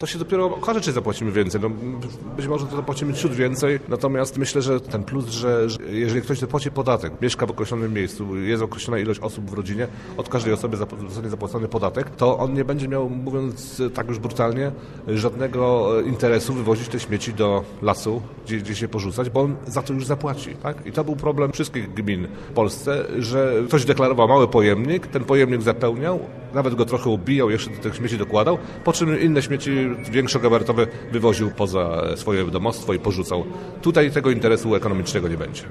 To się dopiero okaże, czy zapłacimy więcej. No, być może to zapłacimy ciut więcej, natomiast myślę, że ten plus, że jeżeli ktoś zapłaci podatek, mieszka w określonym miejscu, jest określona ilość osób w rodzinie, od każdej osoby zostanie zapłacony podatek, to on nie będzie miał, mówiąc tak już brutalnie, żadnego interesu wywozić te śmieci do lasu, gdzie się porzucać, bo on za to już zapłaci. Tak? I to był problem wszystkich gmin w Polsce, że ktoś deklarował mały pojemnik, ten pojemnik zapełniał, nawet go trochę ubijał, jeszcze do tych śmieci dokładał, po czym inne śmieci większogabarytowe wywoził poza swoje domostwo i porzucał. Tutaj tego interesu ekonomicznego nie będzie.